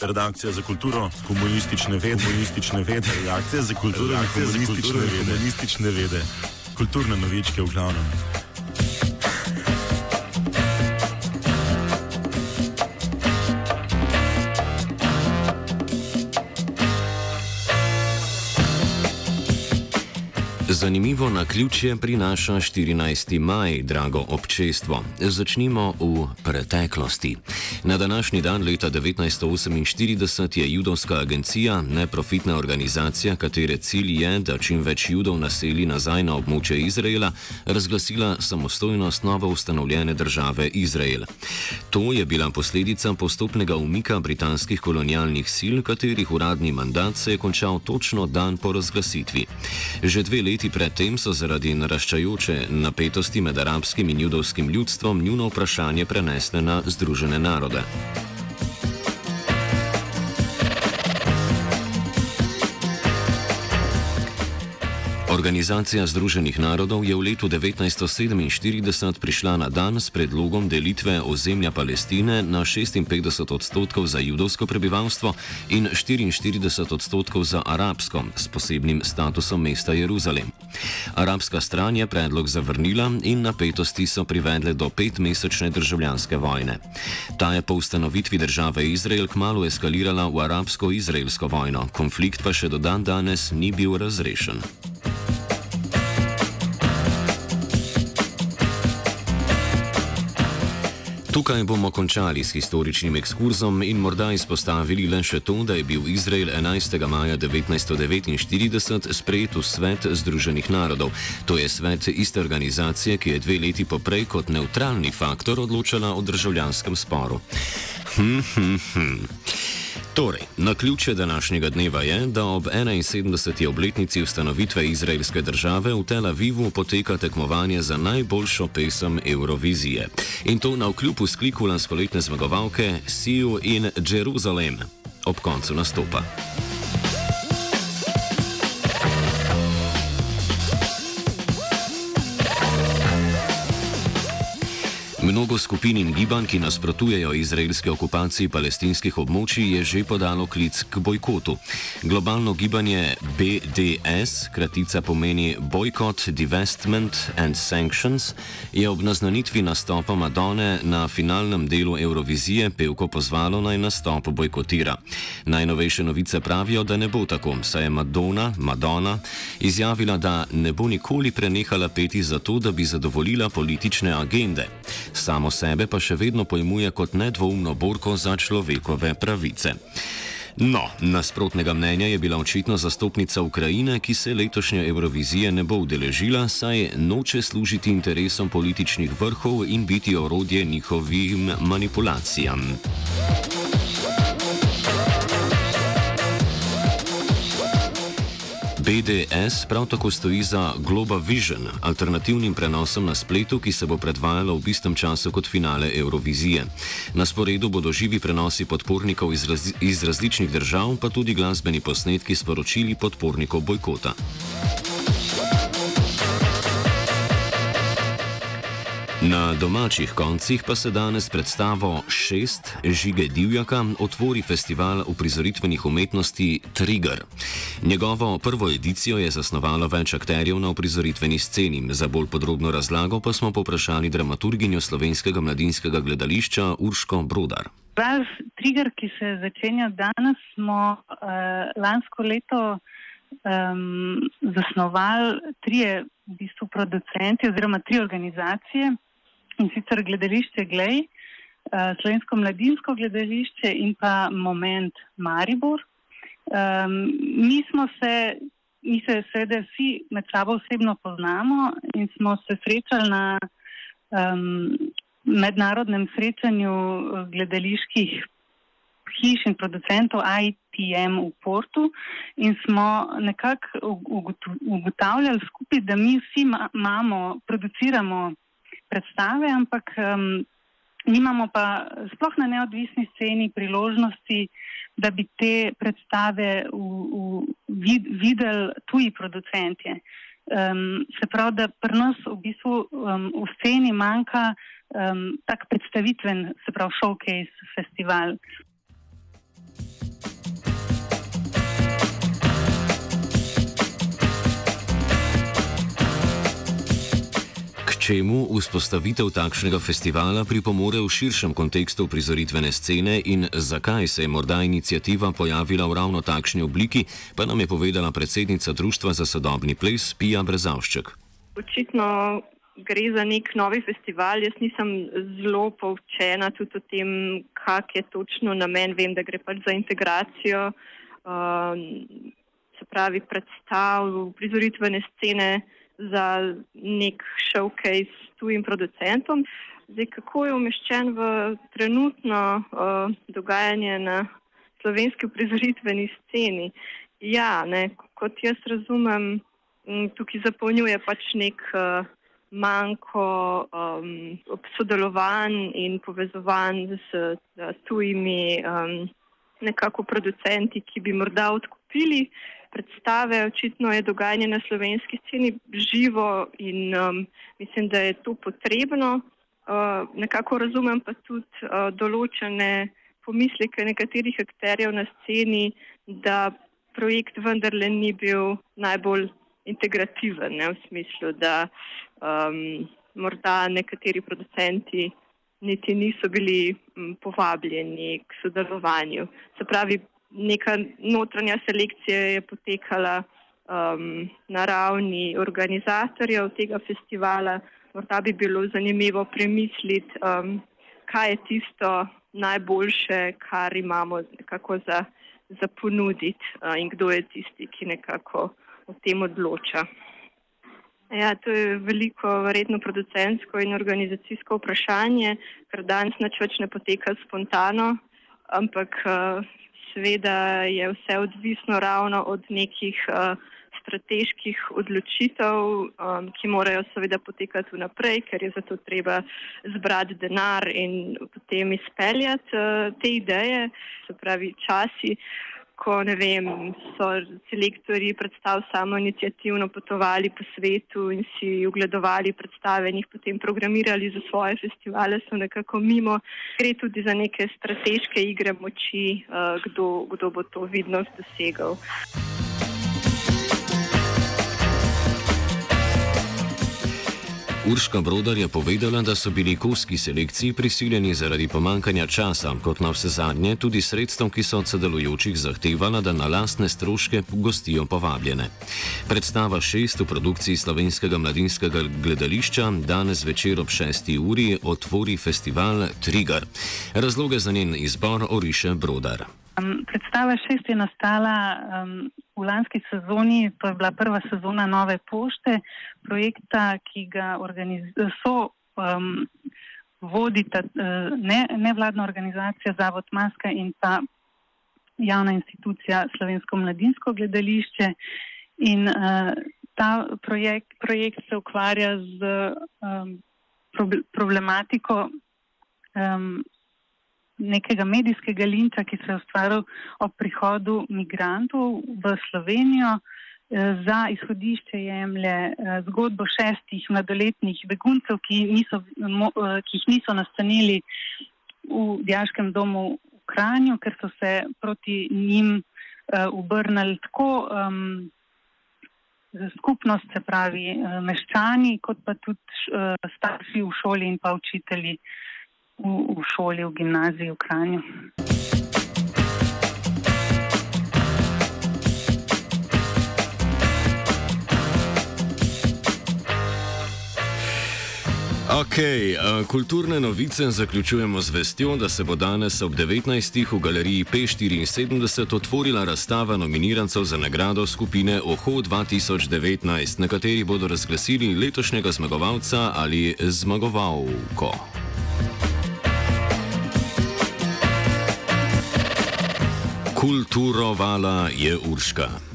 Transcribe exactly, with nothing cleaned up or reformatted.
redakcija za kulturo, komunistične vede, komunistične vede, redakcija za kulturo, komunistične vede, komunistične vede, kulturne novičke v glavnem. Zanimivo naključje prinaša štirinajsti maj, drago občestvo. Začnimo v preteklosti. Na današnji dan leta devetnajststo oseminštirideset je judovska agencija, neprofitna organizacija, katere cilj je, da čim več judov naseli nazaj na območje Izraela, razglasila samostojnost novo ustanovljene države Izrael. To je bila posledica postopnega umika britanskih kolonialnih sil, katerih uradni mandat se je končal točno dan po razglasitvi. Že dve leti predtem so zaradi naraščajoče napetosti med arabskim in judovskim ljudstvom njuno vprašanje prenesle na Združene narode. Organizacija Združenih narodov je v letu devetnajststo sedeminštirideset prišla na dan s predlogom delitve ozemlja Palestine na šestinpetdeset odstotkov za judovsko prebivalstvo in štiriinštirideset odstotkov za arabsko, s posebnim statusom mesta Jeruzalem. Arabska stran je predlog zavrnila in napetosti so privedle do petmesečne državljanske vojne. Ta je po ustanovitvi države Izrael kmalu eskalirala v arabsko-izraelsko vojno, konflikt pa še do dan danes ni bil razrešen. Tukaj bomo končali s historičnim ekskurzom in morda izpostavili le še to, da je bil Izrael enajstega maja devetnajststo devetinštirideset sprejet v Svet Združenih narodov. To je svet iste organizacije, ki je dve leti poprej kot nevtralni faktor odločala o državljanskem sporu. Hm, hm, hm. Torej, naključje današnjega dneva je, da ob enainsedemdeseti obletnici ustanovitve izraelske države v Tel Avivu poteka tekmovanje za najboljšo pesem Eurovizije. In to navkljub vzkliku lanskoletne zmagovalke See you in Jerusalem ob koncu nastopa. Mnogo skupin in gibanj, ki nasprotujejo izraelski okupaciji palestinskih območij, je že podalo klic k bojkotu. Globalno gibanje B D S, kratica pomeni Boycott, Divestment and Sanctions, je ob naznanitvi nastopa Madone na finalnem delu Eurovizije pevko pozvalo naj nastop bojkotira. Najnovejše novice pravijo, da ne bo tako, saj je Madonna, Madonna izjavila, da ne bo nikoli prenehala peti zato, da bi zadovoljila politične agende. Samo sebe pa še vedno pojmuje kot nedvoumno borko za človekove pravice. No, nasprotnega mnenja je bila očitno zastopnica Ukrajine, ki se letošnje Evrovizije ne bo udeležila, saj noče služiti interesom političnih vrhov in biti orodje njihovim manipulacijam. B D S prav tako stoji za Global Vision, alternativnim prenosom na spletu, ki se bo predvajalo v istem času kot finale Eurovizije. Na sporedu bodo živi prenosi podpornikov iz, raz, iz različnih držav, pa tudi glasbeni posnetki s poročili podpornikov bojkota. Na domačih koncih pa se danes predstavo šest Žige Divjaka otvori festival uprizoritvenih umetnosti Trigger. Njegovo prvo edicijo je zasnovalo več akterjev na uprizoritveni sceni. Za bolj podrobno razlago pa smo povprašali dramaturginjo Slovenskega mladinskega gledališča Urško Brodar. Festival Trigger, ki se začenja danes, smo uh, lansko leto um, zasnovali trije v bistvu producenti oziroma tri organizacije. In sicer gledališče Glej, Slovensko mladinsko gledališče in pa Moment Maribor. Um, mi smo se, mi se seveda vsi med sabo osebno poznamo in smo se srečali na um, mednarodnem srečanju gledaliških hiš in producentov I P M v Portu in smo nekako ugotavljali skupaj, da mi vsi imamo, produciramo predstave, ampak um, nimamo pa sploh na neodvisni sceni priložnosti, da bi te predstave v, v, vid, videli tuji producenti. Um, se pravi, da pri nas v bistvu um, v sceni manjka um, tak predstavitven, se pravi showcase festival. Čemu vzpostavitev takšnega festivala pripomore v širšem kontekstu prizoritvene scene in zakaj se je morda iniciativa pojavila v ravno takšni obliki, pa nam je povedala predsednica Društva za sodobni ples Pija Brezavšček. Očitno gre za nek novi festival. Jaz nisem zelo poučena tudi o tem, kak je točno namen. Vem, da gre pač za integracijo, uh, se pravi predstav, prizoritvene scene, za nek showcase s tujim producentom. Zdaj, kako je umeščen v trenutno uh, dogajanje na slovenski prizoritveni sceni? Ja, ne, kot jaz razumem, tukaj zapolnjuje pač nek uh, manjko um, sodelovanj in povezovanj s, s tujimi um, nekako producenti, ki bi morda odkupili predstave. Očitno je dogajanje na slovenski sceni živo in um, mislim, da je to potrebno. Uh, nekako razumem pa tudi uh, določene pomisleke nekaterih akterjev na sceni, da projekt vendarle ni bil najbolj integrativen, ne, v smislu, da um, morda nekateri producenti niti niso bili m, povabljeni k sodelovanju. Se pravi, neka notranja selekcija je potekala um, na ravni organizatorjev tega festivala. Morda bi bilo zanimivo premisliti, um, kaj je tisto najboljše, kar imamo nekako za, za ponuditi uh, in kdo je tisti, ki nekako o tem odloča. Ja, to je veliko verjetno producentsko in organizacijsko vprašanje, ker danes nič več ne poteka spontano, ampak uh, seveda je vse odvisno ravno od nekih uh, strateških odločitev, um, ki morajo seveda potekati vnaprej, ker je zato treba zbrati denar in potem izpeljati uh, te ideje. Se pravi, časi, ko ne vem, so selektorji predstav samo iniciativno potovali po svetu in si ogledovali predstave in jih potem programirali za svoje festivale, so nekako mimo. Gre tudi za neke strateške igre moči, uh, kdo, kdo bo to vidnost dosegal. Urška Brodar je povedala, da so bili kovski selekciji prisiljeni zaradi pomankanja časa, kot na vse zadnje tudi sredstvom, ki so od sodelujočih zahtevala, da na lastne stroške gostijo povabljene. Predstava šest v produkciji Slovenskega mladinskega gledališča danes večer ob šesti uri otvori festival Trigger. Razloge za njen izbor oriše Brodar. Um, predstava šest je nastala um, v lanski sezoni, to je bila prva sezona Nove pošte, projekta, ki ga so um, vodita uh, ne, nevladna organizacija Zavod Maska in pa javna institucija Slovensko mladinsko gledališče. In uh, ta projekt, projekt se ukvarja z um, problematiko um, nekega medijskega linča, ki se je ustvaril ob prihodu migrantov v Slovenijo. Za izhodišče jemlje zgodbo šestih mladoletnih beguncev, ki, niso, ki jih niso nastanili v dijaškem domu v Kranju, ker so se proti njim obrnili tako um, skupnost, se pravi meščani, kot pa tudi starši v šoli in pa učitelji V, v šoli, v gimnaziji v Kranju. Ok, kulturne novice zaključujemo z vestjo, da se bo danes ob devetnajstih v galeriji P štiriinsedemdeset otvorila razstava nominirancev za nagrado skupine Oho dva tisoč devetnajst, na kateri bodo razglasili letošnjega zmagovalca ali zmagovalko. Kulturovala je Urška.